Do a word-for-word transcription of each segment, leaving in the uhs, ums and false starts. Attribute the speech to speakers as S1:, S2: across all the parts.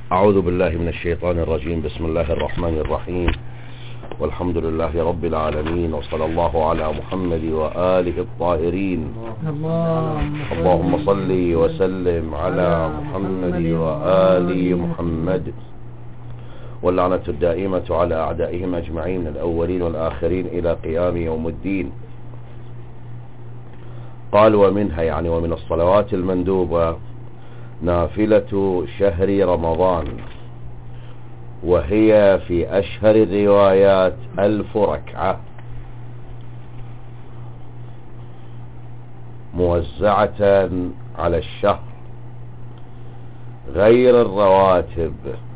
S1: أعوذ بالله من الشيطان الرجيم. بسم الله الرحمن الرحيم، والحمد لله رب العالمين، وصلى الله على محمد وآله الطاهرين. اللهم صل وسلم على محمد وآل محمد، واللعنة الدائمة على أعدائهم أجمعين من الأولين والآخرين إلى قيام يوم الدين. قال ومنها يعني ومن الصلوات المندوبة نافلة شهر رمضان، وهي في أشهر الروايات ألف ركعة موزعة على الشهر غير الرواتب،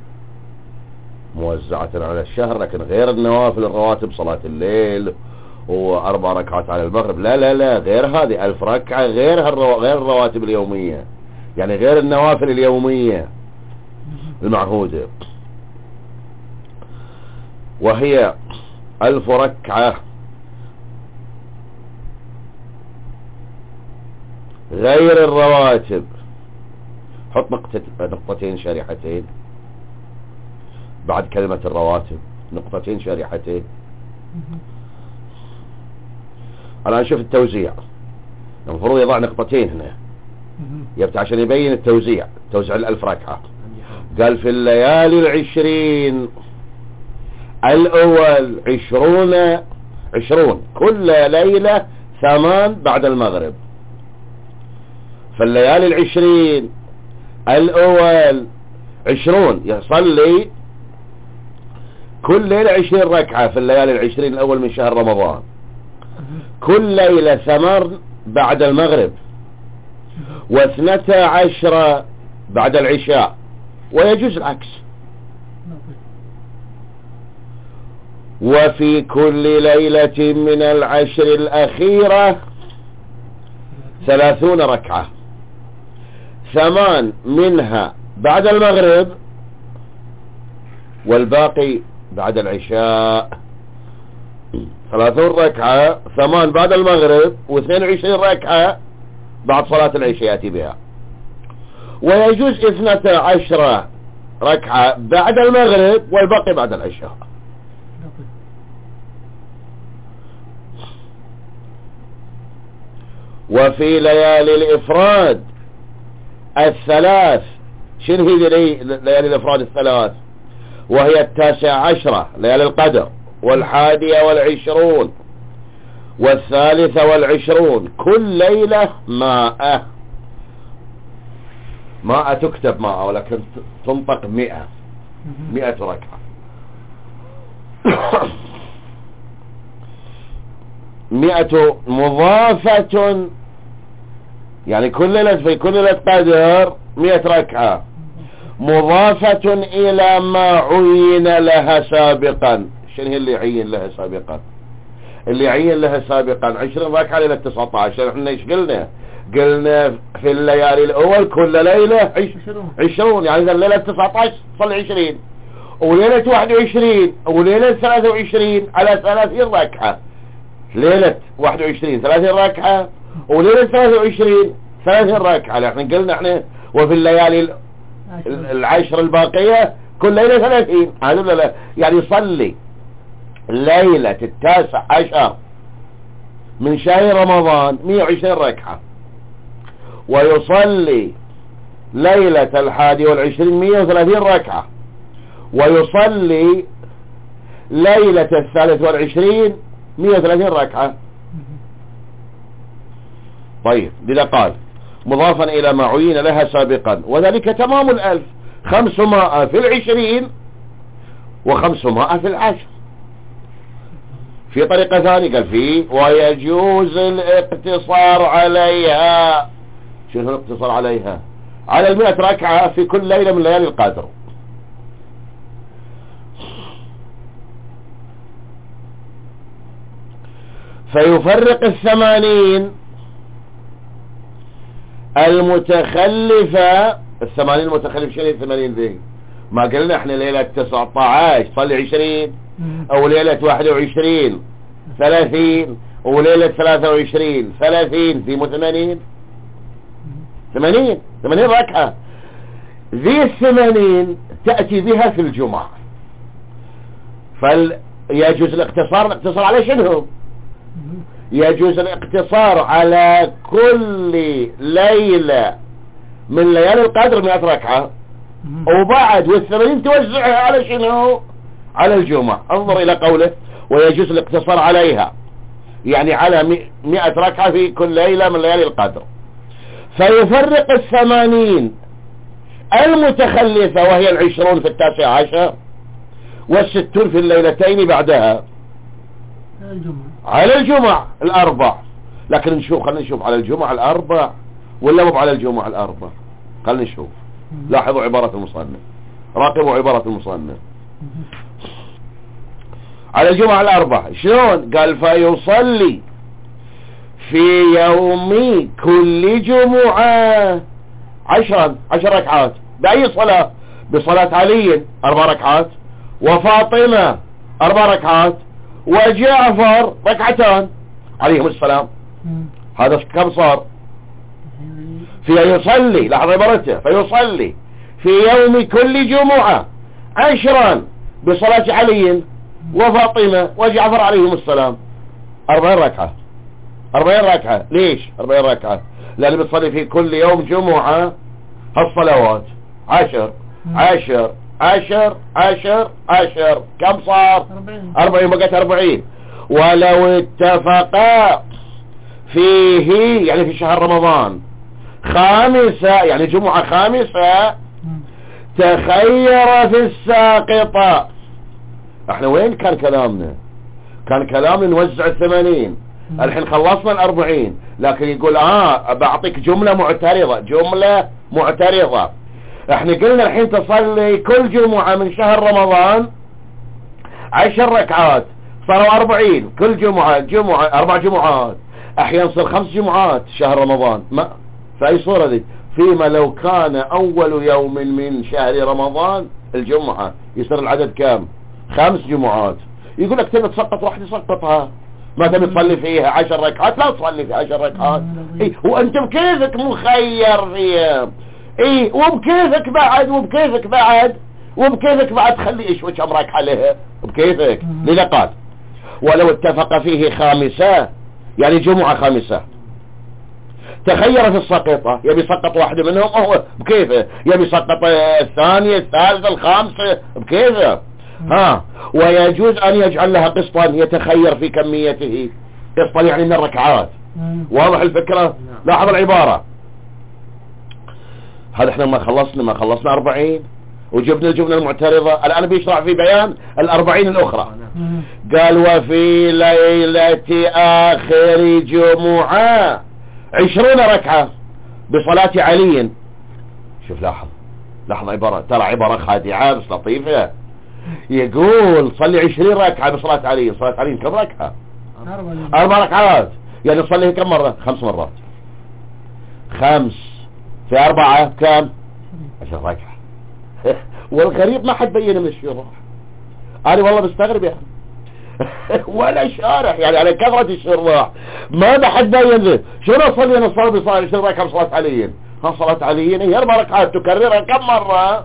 S1: موزعة على الشهر لكن غير النوافل الرواتب، صلاة الليل وأربع ركعات على المغرب، لا لا لا غير هذه ألف ركعة، غير غير الرواتب اليومية، يعني غير النوافل اليومية المعهودة، وهي ألف ركعة غير الرواتب. حط نقطتين شريحتين بعد كلمة الرواتب، نقطتين شريحتين. الآن شوف التوزيع، المفروض يضع نقطتين هنا يبتع عشان يبين التوزيع، توزيع الألف ركعة. قال في الليالي العشرين الأول عشرون عشرون كل ليلة ثمان بعد المغرب. فالليالي العشرين الأول عشرون يصلي كل ليلة عشرين ركعة في الليالي العشرين الأول من شهر رمضان، كل ليلة ثمان بعد المغرب، واثنتا عشرة بعد العشاء، ويجوز العكس. وفي كل ليلة من العشر الأخيرة ثلاثون ركعة، ثمان منها بعد المغرب والباقي بعد العشاء. ثلاثون ركعة، ثمان بعد المغرب، واثنين وعشرين ركعة بعد صلاة العشاء يأتي بها. ويجوز اثنتا عشرة ركعة بعد المغرب والباقي بعد العشاء. وفي ليالي الإفراد الثلاث، شنو هي ليالي الإفراد الثلاث؟ وهي التاسع عشرة ليالي القدر، والحادية والعشرون، والثالثة والعشرون، كل ليلة ماء. ماء تكتب ماء ولكن تنطق مئة، مئة ركعة. مئة مضافة، يعني كل ليلة في كل ليلة قدر مئة ركعة مضافة إلى ما عين لها سابقا. شنو هي اللي عين لها سابقا؟ اللي عين لها سابقا عشرين ركعة ليلة تسعة عشر. احنا ايش قلنا؟ قلنا في الليالي الأول كل ليلة عشرون، يعني إذا الليلة تسعة عشر صل عشرين، وليلة واحد وعشرين، وليلة ثلاثة وعشرين على ثلاثين ركعة. ليلة واحد وعشرين ثلاثين ركعة، وليلة ثلاثة وعشرين ثلاثين ركعة. احنا قلنا احنا وفي الليالي العشر الباقية كل ليلة ثلاثين. هذا لا يعني يصلي ليلة التاسع عشر من شهر رمضان مئة وعشرين ركعة، ويصلي ليلة الحادي والعشرين مئة وثلاثين ركعة، ويصلي ليلة الثالث والعشرين مئة وثلاثين ركعة. طيب لذا قال مضافا إلى ما عين لها سابقا، وذلك تمام الألف، خمسمائة في العشرين وخمسمائة في العشر. في طريقة ثانية قال فيه ويجوز الاقتصار عليها. شنو الاقتصار عليها؟ على المئة ركعة في كل ليلة من ليالي القدر. فيفرق الثمانين المتخلفة، الثمانين المتخلف. شنو الثمانين ذي؟ ما قلنا احنا ليلة تسعة عشر صلي عشرين، او ليلة واحد وعشرين ثلاثين، وليلة ثلاثة وعشرين ثلاثين، في ثمانين ثمانين ثمانين ركعة. ذي الثمانين تأتي بها في الجمعة، فيجوز الاقتصار. الاقتصار على شنو؟ يجوز الاقتصار على كل ليلة من ليالي القدر مئة ركعة، وبعد والثمانين توزعها على شنو؟ على الجمعة. انظر الى قوله ويجوز الاقتصار عليها، يعني على مئة ركعة في كل ليلة من ليالي القدر. فيفرق الثمانين المتخلفة وهي العشرون في التاسع عشر والستون في الليلتين بعدها
S2: الجمعة.
S1: على الجمعة الأربع. لكن نشوف، خلينا نشوف على الجمعة الأربع ولا مو على الجمعة الأربع. خلينا نشوف. لاحظوا عبارة المصنف، راقبوا عبارة المصنف. على الجمعة الأربع شلون؟ قال فيصلي في يوم كل جمعة عشرا عشر ركعات. بأي صلاة؟ بصلاة علي أربع ركعات، وفاطمة أربع ركعات، وجعفر ركعتان عليهم السلام. هذا كم صار؟ في يصلي، لاحظ عبارته، فيصلي في يوم كل جمعة عشرا بصلاة علي وفاطمة وجعفر عليهم السلام. أربعين ركعة. أربعين ركعة. ليش أربعين ركعة؟ لأن بتصلي في كل يوم جمعة هالصلوات عشر عشر عشر عشر عشر. كم صار؟ أربعين. بقت أربعين. ولو اتفقا فيه يعني في شهر رمضان خامسة، يعني جمعة خامسة، تخير في الساقطة. احنا وين كان كلامنا؟ كان كلامنا نوزع الثمانين، الحين خلصنا الأربعين، لكن يقول اه بعطيك جملة معترضة. جملة معترضة. احنا قلنا الحين تصلي كل جمعة من شهر رمضان عشر ركعات، صاروا أربعين كل جمعة. جمعة أربع جمعات، احيانا صار خمس جمعات شهر رمضان. ما في اي صورة دي؟ فيما لو كان اول يوم من شهر رمضان الجمعة يصير العدد كام؟ خمس جمعات. يقول لك تبي تسقط واحد يسقطها، ما تبي تصلي فيها عشر ركعات لا تصلي فيها عشر ركعات. اي وانت بكيفك مخير فيها. اي وبكيفك بعد وبكيفك بعد وبكيفك بعد خلي ايش وش امرك عليها بكيفك. للقات ولو اتفق فيه خامسة، يعني جمعة خامسة، تخير في السقطة، يبي يسقط واحد منهم هو بكيفه، يبي يسقط الثانية الثالثة الخامسة بكيفه. ها ويجوز ان يجعل لها قسطا يتخير في كميته. قسطا يعني من الركعات. واضح الفكرة؟ لاحظ العبارة. هذا احنا ما خلصنا ما خلصنا أربعين وجبنا الجملة المعترضة. الآن بيشرع في بيان الأربعين الأخرى. قال وفي ليلة آخر جمعة عشرون ركعة بصلاة علي. شوف لاحظ لاحظ عبارة، ترى عبارة خادعة بس لطيفة. يقول صلي عشرين ركعة بصلاة علي. صلاة علي كم ركعة؟ أربع ركعات، يعني صليه كم مرة؟ خمس مرات. خمس في أربعة كم؟ عشر ركعة. والغريب ما حد بين من الشروح. أنا والله بستغرب يعني ولا شارح يعني على كثرة الشروح ما حد بين ذي. شنو أصلي أنا صلاة بصلاة عشرين ركعة بصلاة علي؟ ها صلاة علي هي أربع ركعات تكررها كم مرة؟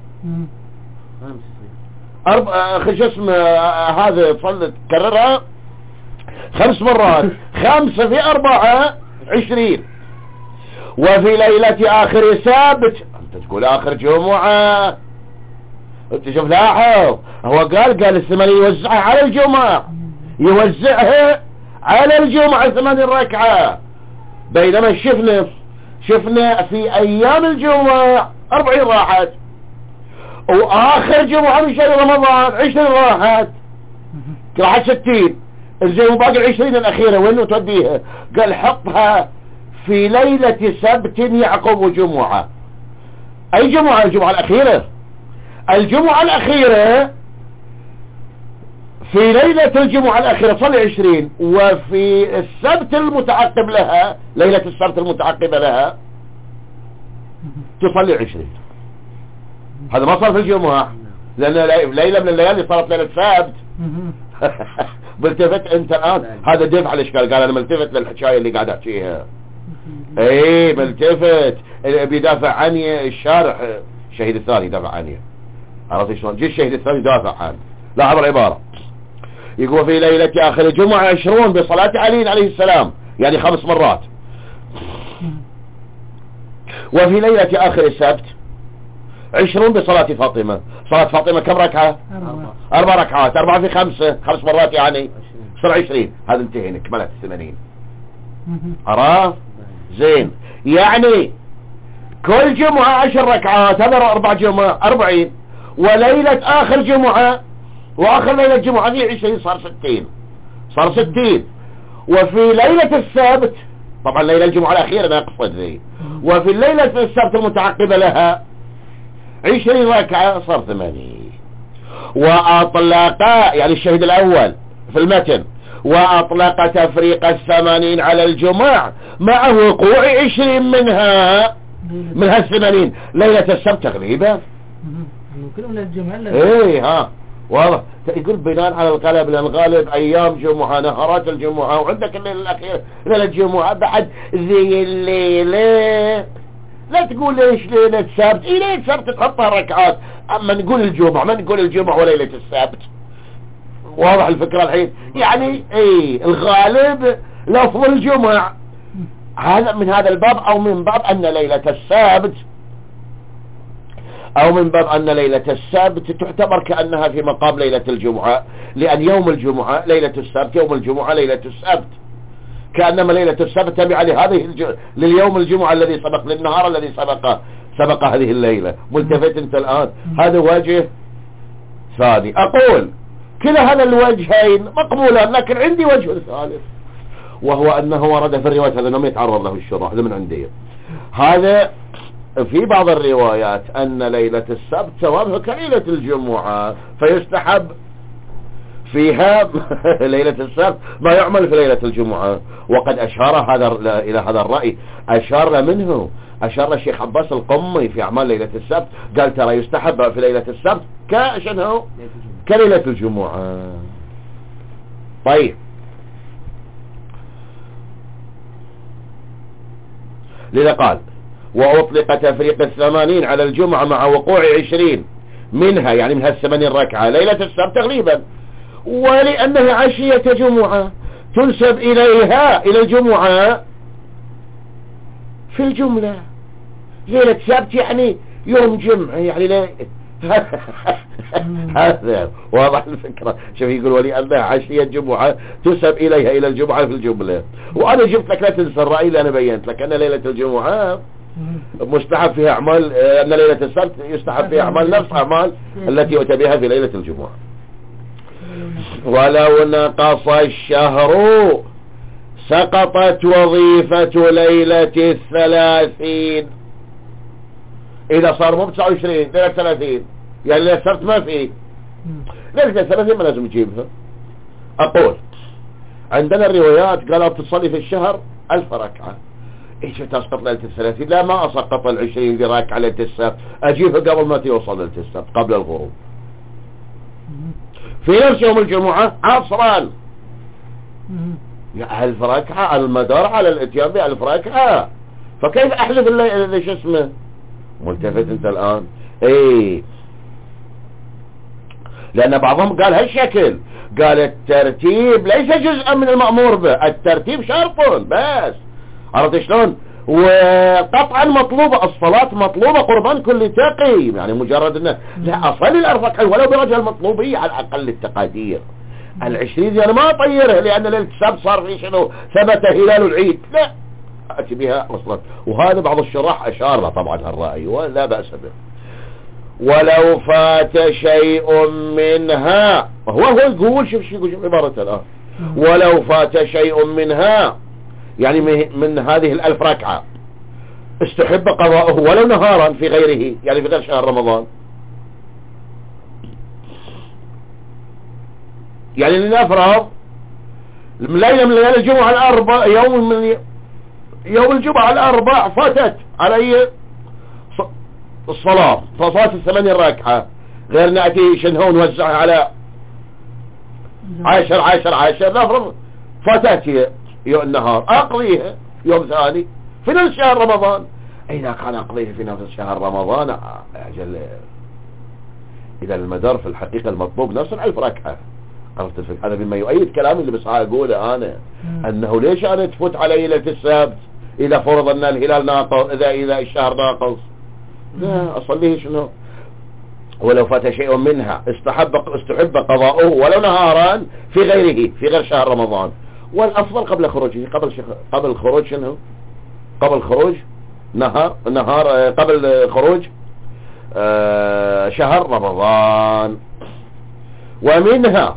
S1: أربع خش اسم هذا تصلي تكررها خمس مرات. خمسة في أربعة عشرين. وفي ليلة آخر سابت، أنت تقول آخر جمعة، أنت شوف لاحظ هو قال قال الثمانية يوزعها على الجمعة، يوزعها على الجمعة ثمانين ركعة. بينما شفنا شفنا في أيام الجمعة أربعين راحت، وآخر جمعة من شهر رمضان عشرين راحت، راحت ستين. زين وباقي العشرين الأخيرة وين توديها؟ قال حطها في ليلة سبت يعقب جمعة. أي جمعة؟ الجمعة الأخيرة. الجمعة الأخيرة في ليلة الجمعة الأخيرة صلي عشرين، وفي السبت المتعقب لها ليلة السبت المتعقبة لها تصلي عشرين. هذا ما صار في الجمعة، لأن ليلة من الليالي صارت ليلة السبت. ملتفت انت الآن؟ هذا دفع الاشكال. قال انا ملتفت للحكاية اللي قاعد احكيها. ايه ملتفت بيدافع عني الشارح الشهيد الثاني دافع عنه. عرفت شلون؟ جي الشهيد الثاني دافع عنه. لاحظ العبارة، يقول في ليلة آخر الجمعة عشرون بصلاة علي عليه السلام، يعني خمس مرات. وفي ليلة آخر السبت عشرون بصلاة فاطمة. صلاة فاطمة كم ركعة؟
S2: أربعة.
S1: أربع ركعات. أربعة في خمسة، خمس مرات يعني صار عشرين. هذا انتهينا، كملت الثمانين. عرف؟ زين، يعني كل جمعة عشر ركعات، هذا أربع جمعة أربعين. وليلة آخر جمعة وآخر ليلة جمعة دي عشرين، صار ستين. صار ستين. وفي ليلة السبت، طبعا ليلة الجمعة الأخيرة أنا أقصد ذي، وفي الليلة السبت المتعقبة لها عشرين ركعة، صار ثمانين. وأطلق يعني الشهيد الأول في المتن، وأطلق تفريق الثمانين على الجمعة مع وقوع عشرين منها من هالثمانين ليلة السبت تغليبا.
S2: كلهم للجمعة.
S1: ايه ها واضح. يقول بناء على الغالب، لأن الغالب أيام جمعة، نهارات الجمعة، وعندك الليلة الأخيرة ليلة الجمعة بعد ذي الليلة. لا تقول ليش ليلة السبت، ايه ليلة السبت تحطها ركعات، اما نقول الجمعة ما نقول الجمعة وليلة السبت. واضح الفكرة الحين؟ يعني ايه الغالب لفظ الجمعة، هذا من هذا الباب، او من باب ان ليلة السبت او من باب ان ليلة السبت تعتبر كأنها في مقام ليلة الجمعة، لان يوم الجمعة ليلة السبت، يوم الجمعة ليلة السبت، كأنما ليلة السبت تبع لهذه الج... لليوم الجمعة الذي سبق، للنهار الذي سبق سبق هذه الليلة. ملتفت انت الآن؟ هذا وجه ثاني. اقول كلا هذا الوجهين مقبولان، لكن عندي وجه ثالث، وهو انه ورد في الرواية، هذا لم يتعرض له الشراح، هذا من عندي. هذا في بعض الروايات ان ليلة السبت ثوابها كليلة الجمعة، فيستحب فيها ليلة السبت ما يعمل في ليلة الجمعة. وقد أشار هذا إلى هذا الرأي، أشار منه أشار الشيخ عباس القمي في أعمال ليلة السبت، قال ترى يستحب في ليلة السبت كأشنه كليلة الجمعة. طيب، لذا قال وأطلق تفريق الثمانين على الجمعة مع وقوع عشرين منها، يعني من هالثمانين ركعة ليلة السبت تغليبا، ولأنها عشية جمعة تنسب إليها إلى الجمعة في الجملة. ليلة سبت يعني يوم جمعة، يعني لا هذا واضح الفكرة. شوف يقول ولأنها عشية جمعة تنسب إليها إلى الجمعة في الجملة. وأنا جبت لك لا تنسى الرأي اللي أنا بينت لك، أن ليلة الجمعة مستحب فيها أعمال، أن ليلة السبت يستحب فيها أعمال نفس أعمال التي أتى بها في ليلة الجمعة. ولو نقص الشهر سقطت وظيفة ليلة الثلاثين. إذا صار مو تسعة وعشرين ليلة ثلاثين، يعني ليلة السبت ما فيه، ليلة الثلاثين ما لازم تجيبها. أقول عندنا الروايات قالوا بتصلي في الشهر ألف ركعة، إيش تسقط ليلة الثلاثين؟ لا، ما أسقط العشرين ذي ركعة ليلة السبت، أجيبها قبل ما توصل ليلة السبت، قبل الغروب في نفس يوم الجمعة عصرا. يا ألف ركعة، المدار على الاتيان بألف ركعة، فكيف أحذف اللي شو اسمه؟ ملتفت انت الآن؟ ايه، لأن بعضهم قال هالشكل، قال الترتيب ليس جزءا من المأمور به، الترتيب شرط بس. عرفت شلون؟ وقطعا مطلوبة الصلاة، مطلوبة قربان كل تقي، يعني مجرد انه لا اصلي الاربع ركعات ولو برجل المطلوبية على اقل التقادير. العشرين انا ما اطيرها لان ليلة السبت صار في شنو ثبت هلال العيد، لا اتي بها اصلا. وهذا بعض الشراح اشار له طبعا هالرأي ولا بأس به. ولو فات شيء منها، هو هو يقول شوف شو يقول عبارة الآن، ولو فات شيء منها يعني من هذه الألف ركعة استحب قضاؤه ولو نهارا في غيره، يعني في غير شهر رمضان. يعني لنفرض ليلة من ليالي الجمعة الأربع، يوم من يوم الجمعة الأربع فاتت علي الصلاة، فصلاة الثمانية ركعة، غير نأتي شنهو نوزعها على عشر عشر عشر، نفرض فاتت يوم النهار، أقضيها يوم ثاني في نفس شهر رمضان. إذا كان أقضيه في نفس شهر رمضان أجل إذا المدار في الحقيقة المطلوب نفس الألف ركعة. عرفت الفكرة؟ هذا بما يؤيد كلامي اللي بس أقوله أنا م. أنه ليش أنا تفوت على ليلة السبت إذا فرض أن الهلال ناقص، إذا إذا الشهر ناقص لا أصليه شنو؟ ولو فات شيء منها استحب استحب قضاؤه ولو نهارا في غيره في غير شهر رمضان، والأفضل قبل خروجه، قبل شخ... قبل الخروج شنو؟ قبل خروج نهار نهار قبل خروج آه شهر رمضان. ومنها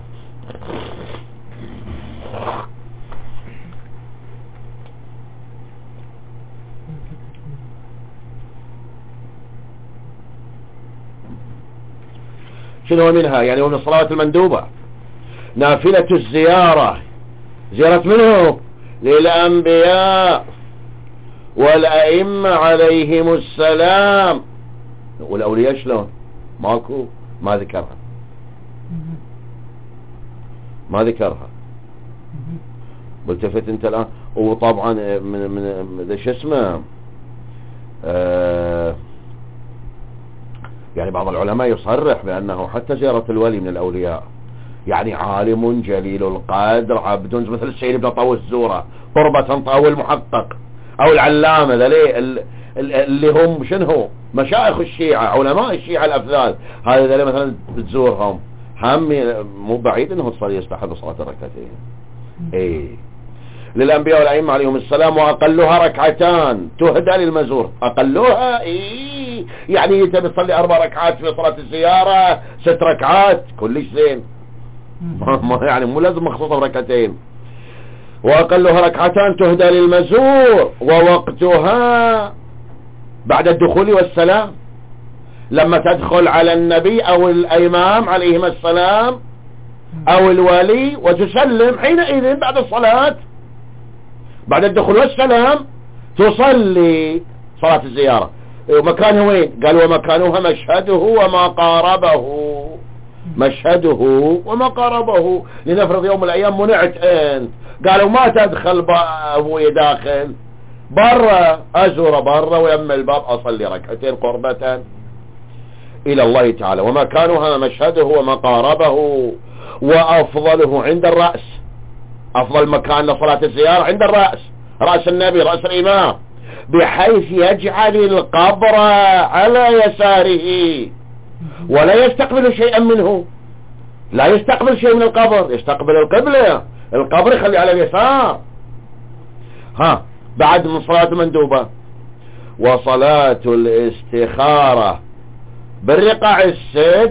S1: شنو منها يعني ومن الصلوات المندوبة نافلة الزيارة، زيارة منه للأنبياء والأئمة عليهم السلام. والأولياء شلون؟ ماكو، ما ذكرها ما ذكرها والتفت انت الآن. وطبعا من من ذا شو اسمه آه يعني بعض العلماء يصرح بأنه حتى زيارة الولي من الأولياء، يعني عالم جليل القدر عبد مثل السيد ابن طاووس الزورة قربة أو المحقق أو العلامة ذلي اللي هم شنو مشايخ الشيعة علماء الشيعة الأفذاذ، هذا ذلي مثلا بتزورهم هم مو بعيد انه تصلي يستحب صلاة الركعتين. ايه للأنبياء والأئمة عليهم السلام، وأقلها ركعتان تهدى للمزور. أقلها ايه يعني انت بتصلي أربع ركعات في صلاة الزيارة، ست ركعات كلش زين يعني مو لازم مخصوصة بركعتين. وأقلها ركعتان تهدى للمزور، ووقتها بعد الدخول والسلام، لما تدخل على النبي أو الإمام عليهم السلام أو الولي وتسلم حينئذ بعد الصلاة بعد الدخول والسلام تصلي صلاة الزيارة. ومكانها وين؟ قال ومكانها مشهده وما قاربه، مشهده وما قاربه. لنفرض يوم من الأيام منعت أنت، قالوا ما تدخل أبوي داخل برا، أزور برا ويم الباب أصلي ركعتين قربة إلى الله تعالى. ومكانها مشهده وما قاربه، وأفضله عند الرأس، أفضل مكان لصلاة الزيارة عند الرأس، رأس النبي رأس الإمام، بحيث يجعل القبر على يساره ولا يستقبل شيئا منه، لا يستقبل شيء من القبر، يستقبل القبلة، القبر يخلي على اليسار. ها بعد من صلاة المندوبة وصلاة الاستخارة بالرقع الست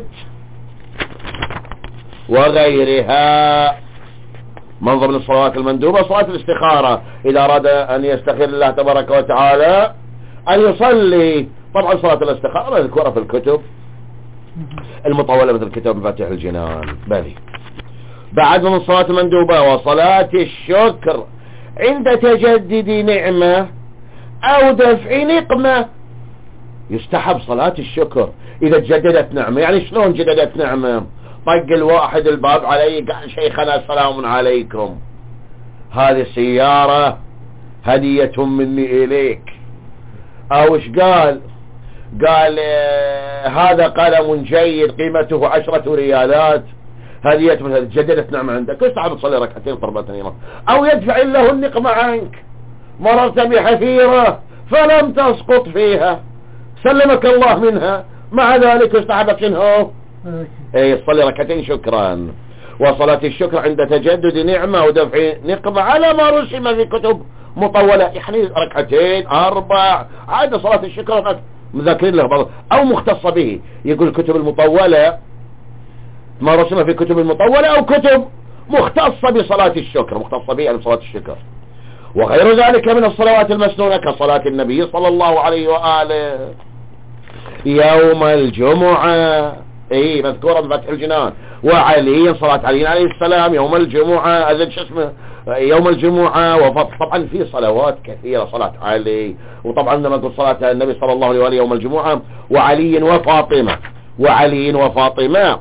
S1: وغيرها من ضمن الصلوات المندوبة صلاة الاستخارة. إذا أراد أن يستخير الله تبارك وتعالى أن يصلي، طبعا صلاة الاستخارة مذكورة في الكتب المطولة مثل كتاب مفاتيح الجنان. بلي بعد من الصلاة المندوبة وصلاة الشكر عند تجدد نعمة أو دفع نقمة. يستحب صلاة الشكر إذا تجددت نعمة. يعني شلون جددت نعمة؟ طق الواحد الباب علي قال شيخنا سلام عليكم، هذه سيارة هدية مني إليك. أو إيش قال؟ قال آه هذا قلم جيد قيمته عشرة ريالات هدية من هذه، جددت نعمة عندك. يستحب تصلي ركعتين قربة. أو يدفع الله النقمة عنك، مررت بحفيرة فلم تسقط فيها سلمك الله منها، مع ذلك يستحب شنو؟ اي صلي ركعتين شكرا. وصلاة الشكر عند تجدد نعمة ودفع نقمة على ما رسم في كتب مطولة، يعني ركعتين أربع عادة صلاة الشكر مذاكرين له بعض أو مختصة به. يقول الكتب المطولة ما رسم في كتب المطولة أو كتب مختصة بصلاة الشكر، مختصة به يعني صلاة الشكر. وغير ذلك من الصلوات المسنونة كصلاة النبي صلى الله عليه وآله يوم الجمعة، اي مذكورة بفتح الجنان. وعلي صلاة علي عليه السلام يوم الجمعة، أزد شو اسمه يوم الجمعة. وطبعا في صلوات كثيرة صلاة علي. وطبعا لما نقول صلاة النبي صلى الله عليه وآله يوم الجمعة وعلي وفاطمة، وعلي وفاطمة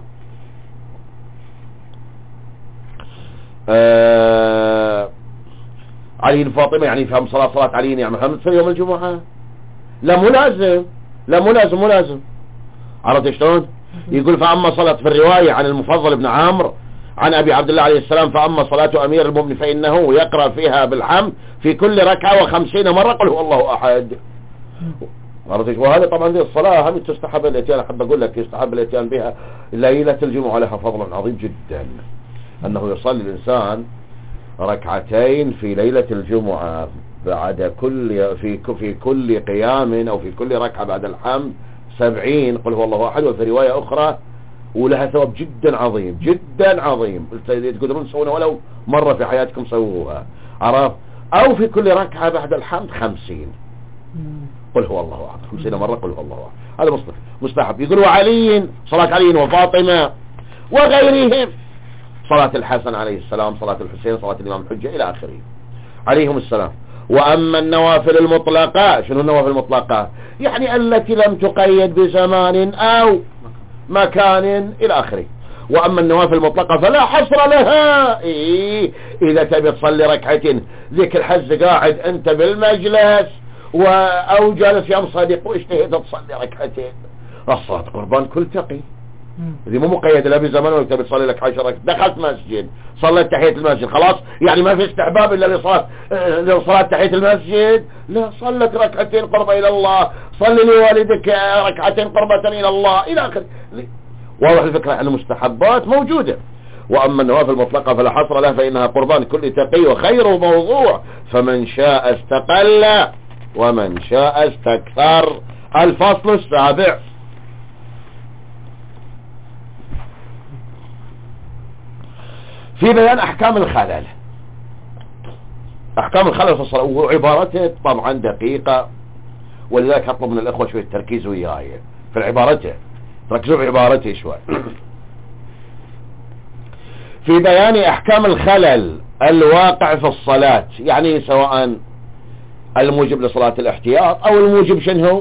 S1: آه علي وفاطمة يعني فهم صلاة صلاة علي يعني محمد في يوم الجمعة. لا مو لازم، لا مو لازم مو لازم. عرفت شلون؟ يقول فأما صلاة في الرواية عن المفضل بن عمرو عن أبي عبد الله عليه السلام فأما صلاة أمير المؤمنين فإنه يقرأ فيها بالحمد في كل ركعة وخمسين مرة قل هو الله أحد. عرفت؟ وهذا طبعا دي الصلاة هم تستحب الاتيان. أحب أقول لك يستحب الاتيان بها ليلة الجمعة، لها فضل عظيم جدا أنه يصلي الإنسان ركعتين في ليلة الجمعة بعد كل في في كل قيام أو في كل ركعة بعد الحمد سبعين قل هو الله أحد. وفي رواية أخرى ولها ثواب جدا عظيم جدا عظيم تقدرون تسوونها ولو مرة في حياتكم سووها. عرف؟ أو في كل ركعة بعد الحمد خمسين قل هو الله أحد، خمسين مرة قل هو الله أحد. هذا مستحب مستحب. يقول وعلي صلاة علي وفاطمة وغيرهم، صلاة الحسن عليه السلام، صلاة الحسين، صلاة الإمام الحجة إلى آخره عليهم السلام. وأما النوافل المطلقة، شنو النوافل المطلقة؟ يعني التي لم تقيد بزمان أو مكان إلى آخره. وأما النوافل المطلقة فلا حصر لها. إيه إذا تبي تصلي ركعتين ذيك الحز قاعد أنت بالمجلس و... أو جالس يوم صديق واشتهيت تصلي ركعتين، الصلاة قربان كل تقي. هذه مو مقيدة لا بزمان ولا تبي تصلي لك عشر ركعات. دخلت مسجد صليت تحية المسجد خلاص، يعني ما في استحباب إلا لصلاة لصلاة تحية المسجد؟ لا، صلت ركعتين قربة إلى الله، صلي لوالدك ركعتين قربة إلى الله إلى آخره. واضح الفكرة أن المستحبات موجودة. وأما النوافل المطلقة فلا حصر لها فإنها قربان كل تقي وخير موضوع، فمن شاء استقل ومن شاء استكثر. الفصل السابع في بيان أحكام الخلل. أحكام الخلل في الصلاة وعبارته طبعا دقيقة، ولذلك أطلب من الأخوة شوية تركيز وياي في عبارته، ركزوا في عبارته شوي. في بيان أحكام الخلل الواقع في الصلاة، يعني سواء الموجب لصلاة الاحتياط أو الموجب شنو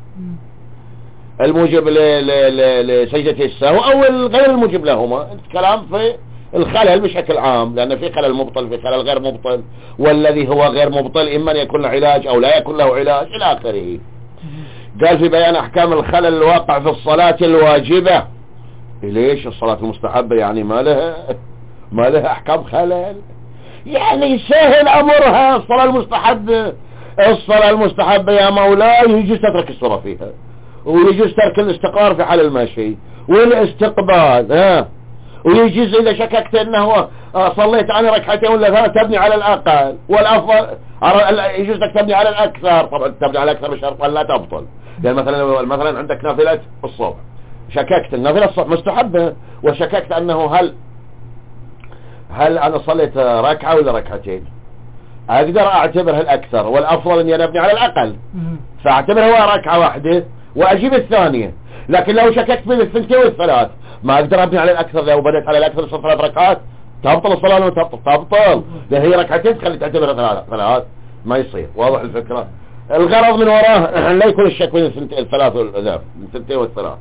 S1: الموجب لسجدة السهو أو الغير الموجب لهما. كلام في الخلل بشكل عام، لأن في خلل مبطل في خلل غير مبطل، والذي هو غير مبطل إما أن يكون له علاج أو لا يكون له علاج إلى آخره. قال في بيان أحكام الخلل الواقع في الصلاة الواجبة. ليش الصلاة المستحبة يعني ما لها ما لها أحكام خلل؟ يعني سهل أمرها. الصلاة المستحبة الصلاة المستحبة يا مولاي يجوز تترك الصلاة فيها، ويجوز ترك الاستقرار في حال المشي والاستقبال، ها ويجوز إذا شككت أنه صليت أنا ركعتين ولا ثلاث تبني على الأقل، والأفضل يجوز لك تبني على الأكثر. طبعا تبني على الأكثر بشرط أن لا تبطل. يعني مثلا مثلا عندك نافلة الصبح، شككت النافلة الصبح مستحبة وشككت أنه هل هل أنا صليت ركعة ولا ركعتين، أقدر أعتبرها الأكثر، والأفضل أني أنا أبني على الأقل فأعتبرها ركعة واحدة وأجيب الثانية. لكن لو شككت بين الثنتين والثلاث ما أقدر أبني على الأكثر. لو بدأت على الأكثر صار ثلاث ركعات تبطل الصلاة ولا تبطل؟ تبطل، لأن هي ركعتين تخلي تعتبرها ثلاث ثلاث ما يصير. واضح الفكرة؟ الغرض من وراه لا يكون الشك بين الثلاث والثلاث الثنتين والثلاث.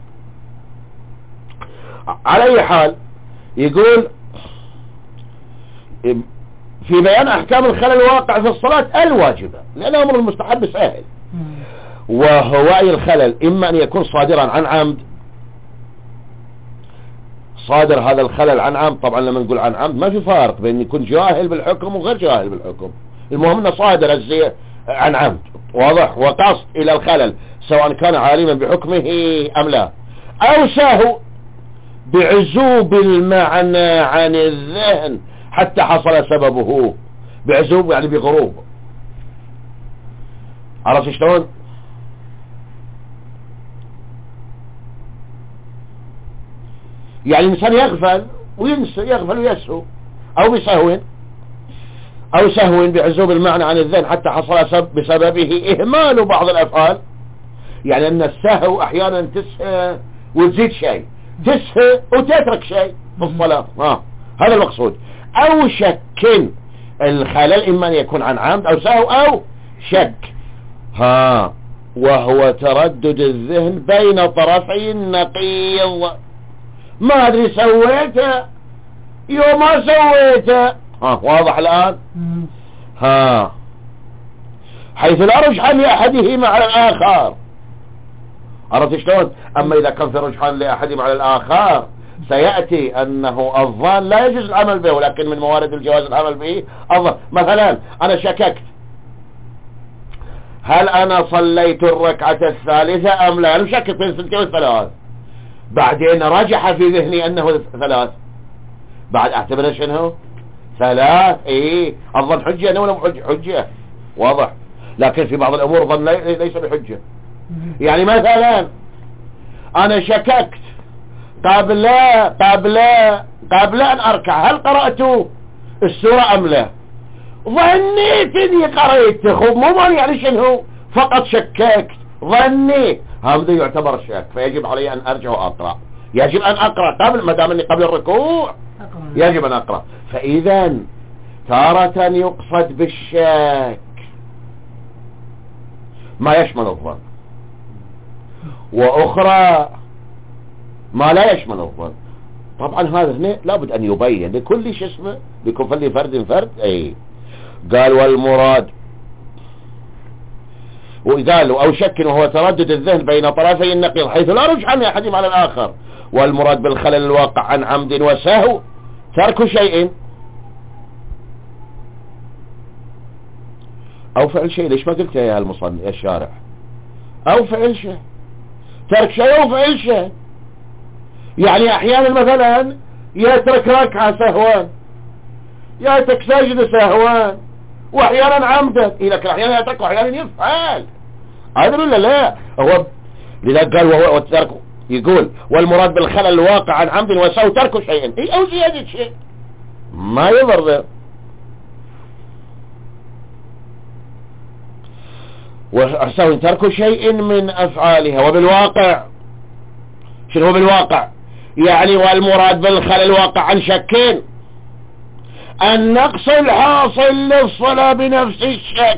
S1: على أي حال يقول في بيان أحكام الخلل الواقع في الصلاة الواجبة، لأن أمر المستحب سهل. وهو أي الخلل إما أن يكون صادرا عن عمد، صادر هذا الخلل عن عمد. طبعا لما نقول عن عمد ما في فارق بين يكون جاهل بالحكم وغير جاهل بالحكم، المهم أنه صادر الزي عن عمد، واضح، وقصد إلى الخلل سواء كان عالما بحكمه أم لا، أو سهو بعزوب المعنى عن الذهن حتى حصل سببه. بعزوب يعني بغروب. عرفت شلون؟ يعني الإنسان يغفل وينسى، يغفل ويسهو، أو بسهو أو سهو بعزوب المعنى عن الذهن حتى حصل سب بسببه إهمال بعض الأفعال. يعني أن السهو أحيانا تسهى وتزيد شيء، تسهى وتترك شيء في الصلاة. آه. هذا المقصود. أو شك، الخلل إما أن يكون عن عمد أو سهو أو شك، ها وهو تردد الذهن بين طرفي النقيض. ما أدري سويته يوم ما سويته. ها واضح الآن؟ ها حيث لا رجحان لأحدهما على الآخر. عرفت شلون؟ أما إذا كان في رجحان لأحدهما على الآخر سيأتي أنه الظن لا يجوز العمل به، ولكن من موارد الجواز العمل به الظن. مثلا أنا شككت هل أنا صليت الركعة الثالثة أم لا، أنا مشكك بين الثنتين والثلاث، بعدين رجح في ذهني أنه ثلاث، بعد أعتبره شنو ثلاث. إيه الظن حجة أنه ولا حجة؟ حجة واضح. لكن في بعض الأمور ظن ليس بحجة. يعني مثلا أنا شككت قبل قبل قبل أن أركع هل قرأت السورة أم لا، ظنيت إني قرأت، خب مو يعني شنو، فقط شككت ظنيت، هذا يعتبر شك، فيجب علي أن أرجع وأقرأ. يجب أن أقرأ قبل، ما دام أني قبل الركوع يجب أن أقرأ. فإذا تارة يقصد بالشك ما يشمل الظن، وأخرى ما لا يشمل الظن. طبعا هذا هنا لابد أن يبين لكل شيء اسمه، لكل فرد فرد. أي قال والمراد، وقال أو شك وهو تردد الذهن بين طرفي النقيض حيث لا رجحان أحدهما على الآخر. والمراد بالخلل الواقع عن عمد وسهو ترك شيء أو فعل شيء. ليش ما قلت يا المصنف يا الشارع أو فعل شيء، ترك شيء أو فعل شيء. يعني أحيانا مثلا يترك ركعة سهوان، يترك سجد سهوان، وأحيانا عمدا. لكن أحيانا يترك وأحيانا يفعل. هذا ولا لا؟ هو لذا قال وهو الترك، يقول والمراد بالخلل الواقع عن عمد وسهو ترك شيء إيه أو زيادة شيء ما يضر ذا. وسهو ترك شيء من أفعالها. وبالواقع شنو هو بالواقع؟ يعني والمراد بالخلل الواقع عن شكين، النقص الحاصل للصلاة بنفس الشك.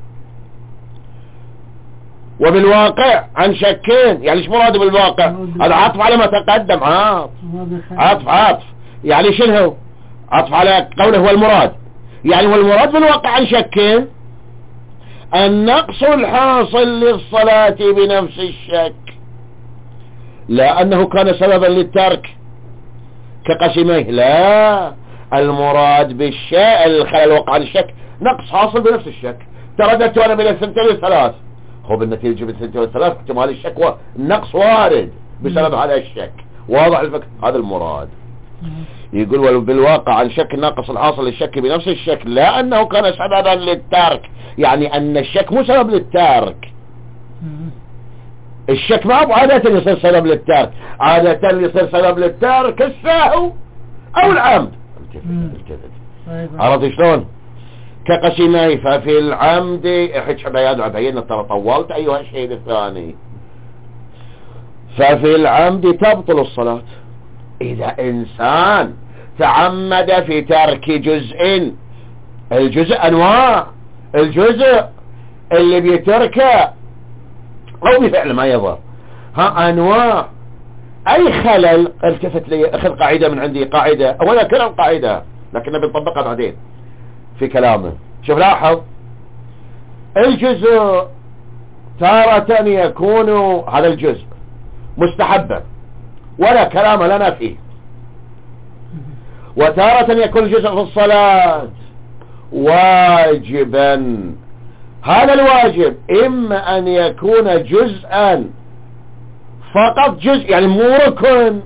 S1: وبالواقع عن شكين، يعني ايش مراده بالواقع؟ هذا عطف على ما تقدم، عطف عطف عطف يعني شنو عطف على قوله والمراد، يعني والمراد بالواقع عن شكين النقص الحاصل للصلاة بنفس الشك، لا أنه كان سببا للترك كقسميه، لا، المراد بالشيء الخلل وقع عن الشك نقص حاصل بنفس الشك. ترددت أنا بين الثنتين والثلاث، هو بالنتيجة بالثنتين والثلاث احتمال الشك والنقص وارد بسبب هذا الشك. واضح الفكر؟ هذا المراد. يقول بالواقع عن شك الناقص الحاصل للشك بنفس الشك لا أنه كان سببا للترك، يعني أن الشك مو سبب للترك. الشك ما هو عادة يصير سبب للترك، عادة يصير سبب للترك السهو أو العمد. عرفت شلون؟ كقسمي ففي العمد حج بيان عبينا ترى طولت أيها الشيء الثاني. ففي العمد تبطل الصلاة إذا إنسان تعمد في ترك جزء. الجزء أنواع، الجزء اللي بيتركه أو بفعل ما يضر، ها أنواع. أي خلل، التفت لي أخذ قاعدة من عندي، قاعدة أولا كلام قاعدة لكننا بنطبقها بعدين في كلامه. شوف لاحظ، الجزء تارة يكون هذا الجزء مستحبا ولا كلام لنا فيه، وتارة يكون الجزء في الصلاة واجبا. هذا الواجب إما أن يكون جزءا فقط، جزء يعني مو ركن،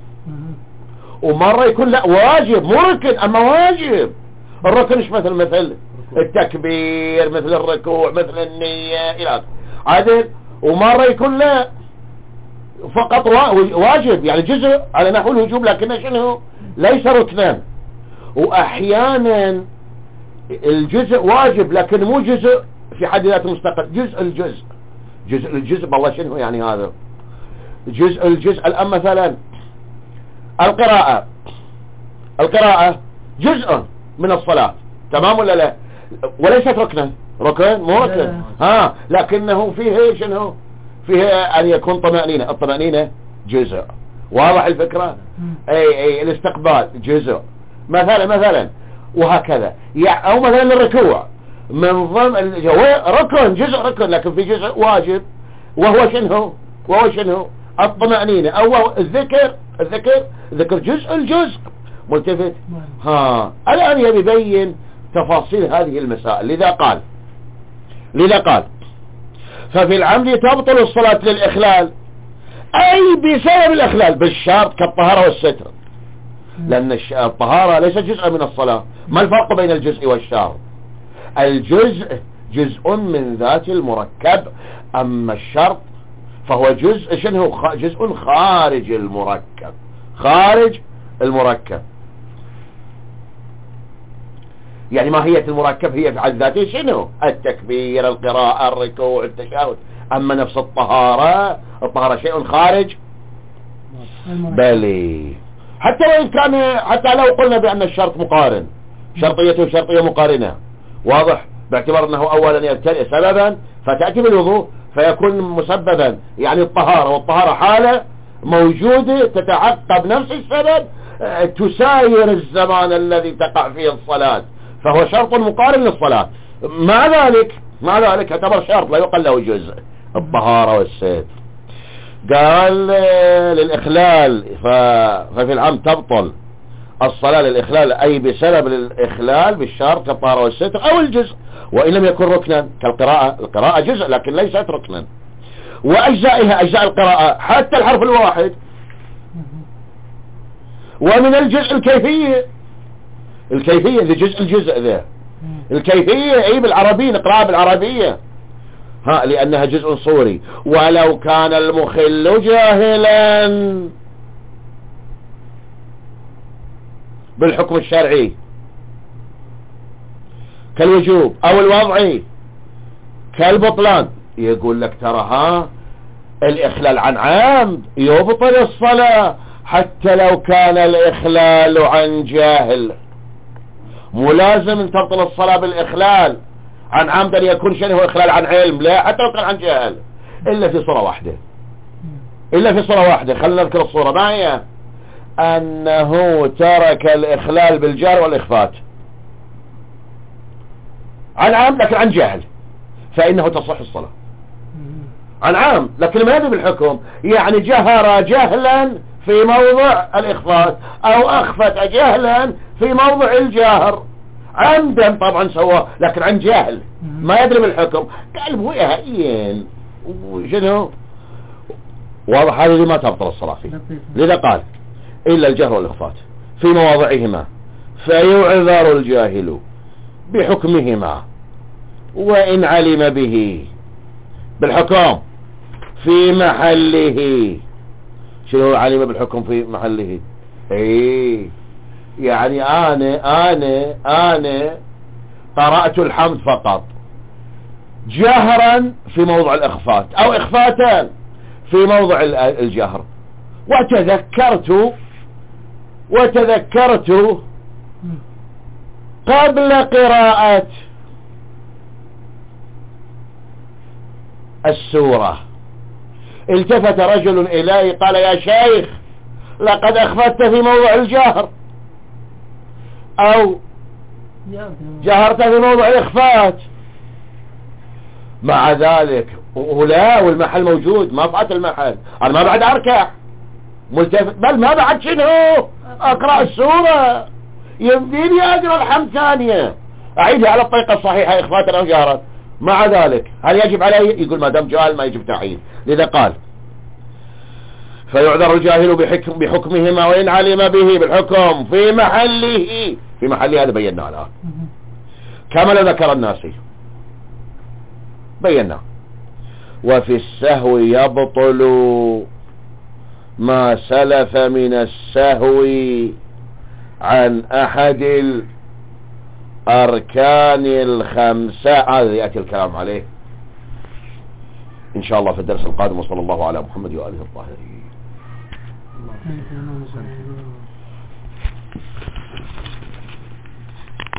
S1: ومرة يكون لا واجب مو ركن أما واجب. الركن مش مثل مثل التكبير، مثل الركوع، مثل النية إلى آخره عادل. ومرة يكون لا فقط واجب يعني جزء على نحو الوجوب لكنه شنو ليس ركنا. وأحيانا الجزء واجب لكن مو جزء في حد ذاته مستقل، جزء الجزء جزء الجزء بالله شنو يعني هذا جزء الجزء. الآن مثلا القراءة، القراءة جزء من الصلاة تمام ولا لا؟ وليست ركنا، ركن مو ركن ها، لكنه فيه شنو فيه أن يكون طمأنينة. الطمأنينة جزء. واضح الفكرة؟ اي اي الاستقبال جزء مثلا مثلا وهكذا. يعني او مثلا الركوع، من ضمن ركن، جزء ركن، لكن في جزء واجب، وهو شنو وهو شنو الطمأنينة، أو الذكر الذكر ذكر جزء الجزء ملتفت. ها الآن يبي يبين تفاصيل هذه المسائل. لذا قال لذا قال ففي العمد تبطل الصلاة للإخلال، أي بسبب الإخلال بالشرط كالطهارة والستر، لأن الطهارة ليس جزء من الصلاة. ما الفرق بين الجزء والشرط؟ الجزء جزء من ذات المركب، أما الشرط فهو جزء شنو جزء خارج المركب، خارج المركب. يعني ماهية المركب هي في ذاته شنو؟ التكبير، القراءة، الركوع، التشهد. أما نفس الطهارة، الطهارة شيء خارج بلي. حتى وإن كان، حتى لو قلنا بأن الشرط مقارن، شرطيته شرطية مقارنة، واضح، باعتبار أنه أولا يبتدئ سببا فتأتي بالوضوء فيكون مسببا، يعني الطهارة والطهارة حالة موجودة تتعقب نفس السبب تساير الزمان الذي تقع فيه الصلاة، فهو شرط مقارن للصلاة. مع ذلك مع ذلك يعتبر شرط لا يقل له جزء، الطهارة والستر. قال للإخلال ففي العام تبطل الصلاة للإخلال، أي بسبب الإخلال بالشرط كالطهارة والستر أو الجزء، وإن لم يكن ركنا كالقراءة. القراءة جزء لكن ليست ركنا، وأجزائها أجزاء القراءة حتى الحرف الواحد. ومن الجزء الكيفية، الكيفية ذي جزء الجزء ذا الكيفية أي بالعربية، نقرأها بالعربية، ها لأنها جزء صوري. ولو كان المخل جاهلا بالحكم الشرعي كالوجوب أو الوضعي كالبطلان، يقول لك ترى ها الإخلال عن عمد يبطل الصلاة حتى لو كان الإخلال عن جاهل. مو لازم ان تبطل الصلاة بالإخلال عن عمد أن يكون شيء هو إخلال عن علم، لا، حتى لو كان عن جاهل، إلا في صورة واحدة، إلا في صورة واحدة. خلينا نذكر الصورة معي، أنه ترك الإخلال بالجار والإخفات عن عام لكن عن جهل، فإنه تصح الصلاة عن عام، لكن ما يدري بالحكم، يعني جهر جهلا في موضع الإخفات أو أخفت جهلا في موضع الجاهر، عمدا طبعا سواه لكن عن جهل ما يدري بالحكم. قال هو هين وشنو واضح، هذه ما تبطل الصلاة فيه. لذا قال إلا الجهر والإخفات في مواضعهما فيعذر الجاهل بحكمهما وإن علم به بالحكم في محله. شنو علم بالحكم في محله؟ ايه يعني انا انا انا قرأت الحمد فقط جهرا في موضع الإخفات او إخفاتا في موضع الجهر، وتذكرت وتذكرت قبل قراءة السورة التفت رجل إلي قال يا شيخ لقد أخفت في موضع الجهر أو جهرت في موضع الإخفات. مع ذلك ولا والمحل موجود، ما فعلت المحل، أنا ما بعد أركع ملتفت، بل ما بعد شنو أقرأ السورة، يمديني أقرأ الحمد ثانية أعيدها على الطريقة الصحيحة إخفاتا أو جهرا. مع ذلك هل يجب عليه؟ يقول ما دام جاهل ما يجب تعيين. لذا قال فيعذر الجاهل بحكم بحكمهما وإن علم به بالحكم في محله. في محله هذا بينا الآن كما ذكر الناسي بينا. وفي السهو يبطل ما سلف من السهو عن أحد الأركان الخمسة. هذا يأتي الكلام عليه إن شاء الله في الدرس القادم، وصلى الله على محمد وآله الطاهرين.